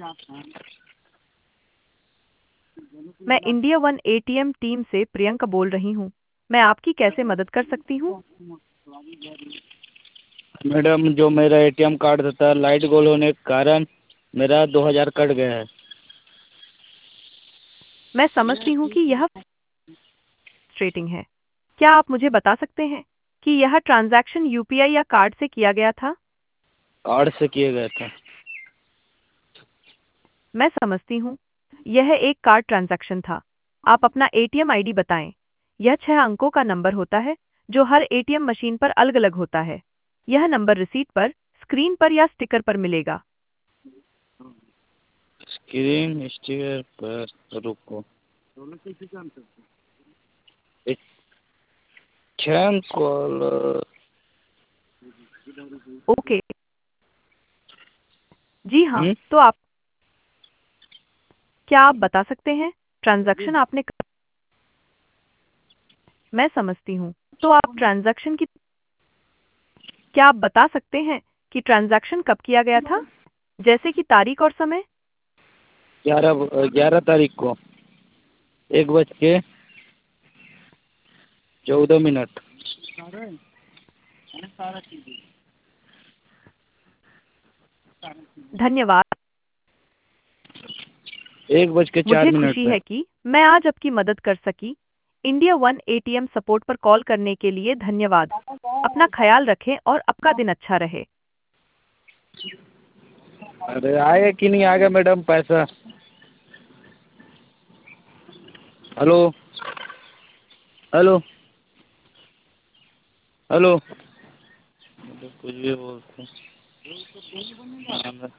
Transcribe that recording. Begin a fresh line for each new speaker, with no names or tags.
मैं India one ATM team से प्रियंका बोल रही हूँ। मैं आपकी कैसे मदद कर सकती हूँ?
मैडम, जो मेरा एटीएम कार्ड था लाइट गोल होने के कारण मेरा 2000 कट गया है।
मैं समझती हूँ कि यह फ्रस्ट्रेटिंग है। क्या आप मुझे बता सकते हैं कि यह ट्रांजैक्शन यूपीआई या कार्ड से किया गया था?
कार्ड से किया गया था।
मैं समझती हूँ। यह एक कार्ड ट्रांजैक्शन था। आप अपना एटीएम आईडी बताएं। यह 6 अंकों का नंबर होता है जो हर एटीएम मशीन पर अलग-अलग होता है। यह नंबर रिसीट पर, स्क्रीन पर या स्टिकर पर मिलेगा।
स्क्रीन स्टिकर पर रुको। ATM call.
ओके। जी हाँ, तो आप क्या आप बता सकते हैं ट्रांजैक्शन आपने मैं समझती हूँ। तो आप ट्रांजैक्शन की क्या आप बता सकते हैं कि ट्रांजैक्शन कब किया गया था? जैसे कि तारीख और समय?
11 तारीख को 1:14
धन्यवाद।
1:04
मुझे
मिनट
खुशी
पे।
है कि मैं आज आपकी मदद कर सकी। इंडिया वन एटीएम सपोर्ट पर कॉल करने के लिए धन्यवाद। अपना ख्याल रखें और आपका दिन अच्छा रहे।
अरे आए कि नहीं आ गया मैडम पैसा? Hello hello hello. कुछ भी बोलते हैं।